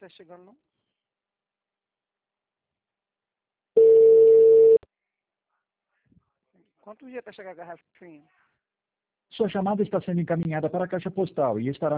tá chegando, não? Quantos dias para chegar a garrafinha? Sua chamada está sendo encaminhada para a caixa postal e estará